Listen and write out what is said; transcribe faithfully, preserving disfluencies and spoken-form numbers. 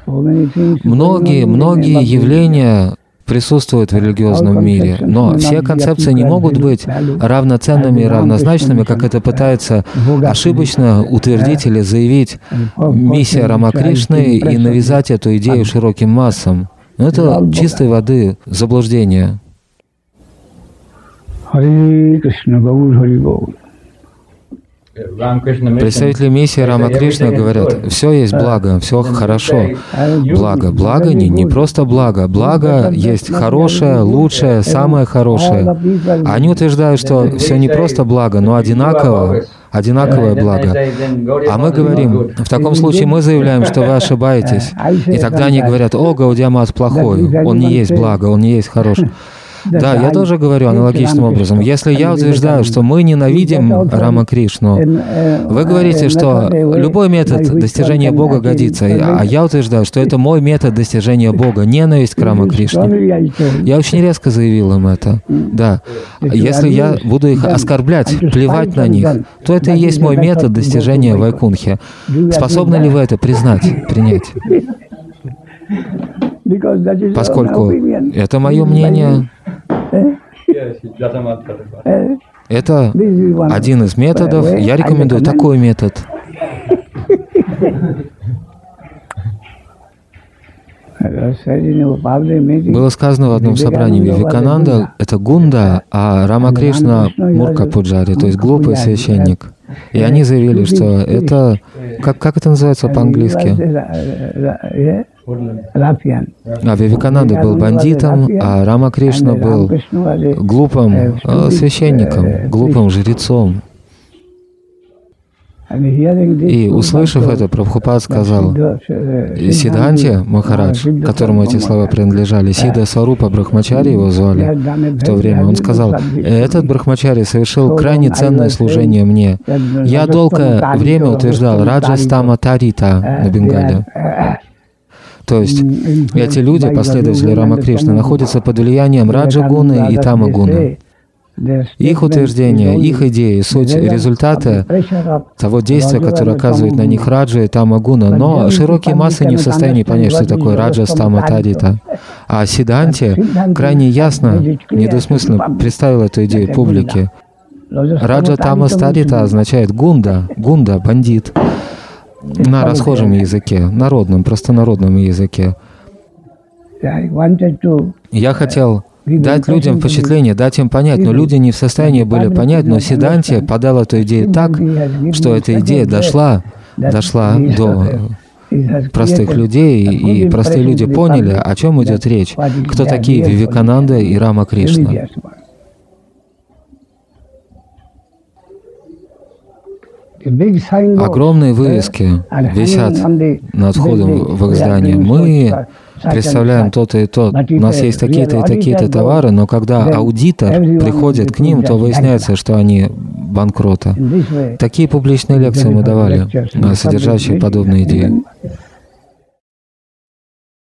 Многие, многие явления присутствуют в религиозном мире, но все концепции не могут быть равноценными и равнозначными, как это пытается ошибочно утвердить или заявить миссия Рамакришны и навязать эту идею широким массам. Но это чистой воды заблуждение. Представители миссии Рамакришны говорят, все есть благо, все хорошо. Благо, благо не, не просто благо. Благо есть хорошее, лучшее, самое хорошее. Они утверждают, что все не просто благо, но одинаково, одинаковое благо. А мы говорим, в таком случае мы заявляем, что вы ошибаетесь. И тогда они говорят, о, Гаудия Мат плохой, он не есть благо, он не есть хороший. Да, я тоже говорю аналогичным образом. Если я утверждаю, что мы ненавидим Рамакришну, вы говорите, что любой метод достижения Бога годится, а я утверждаю, что это мой метод достижения Бога, ненависть к Рамакришне. Я очень резко заявил им это. Да. Если я буду их оскорблять, плевать на них, то это и есть мой метод достижения Вайкунхи. Способны ли вы это признать, принять? Поскольку это мое мнение, это один из методов, я рекомендую такой метод. Было сказано в одном собрании Вивекананда, это Гунда, а Рамакришна Мурка Пуджари, то есть глупый священник. И они заявили, что это, как, как это называется по-английски? А Вивекананда был бандитом, а Рамакришна был глупым э, священником, глупым жрецом. И, услышав это, Прабхупад сказал Сиддханте Махарадж, которому эти слова принадлежали, Сидда Сварупа Брахмачари его звали в то время, он сказал, этот Брахмачари совершил крайне ценное служение мне. Я долгое время утверждал Раджастама Тарита на Бенгале. То есть эти люди, последователи Рамакришны, находятся под влиянием Раджагуны и Тамагуны. Их утверждения, их идеи, суть результата того действия, которое оказывает на них Раджа и Тамагуна, но широкие массы не в состоянии понять, что такое Раджа, Стама, Тарита. А Сиддханте крайне ясно, недвусмысленно представил эту идею публике. Раджа, Тама, Тарита означает гунда, гунда, бандит. На расхожем языке, народном, простонародном языке. Я хотел дать людям впечатление, дать им понять, но люди не в состоянии были понять, но Сиддханте подал эту идею так, что эта идея дошла, дошла до простых людей, и простые люди поняли, о чем идет речь, кто такие Вивекананда и Рамакришна. Огромные вывески висят над входом в их здание. Мы представляем то-то и то. У нас есть такие-то и такие-то товары, но когда аудитор приходит к ним, то выясняется, что они банкроты. Такие публичные лекции мы давали, содержащие подобные идеи.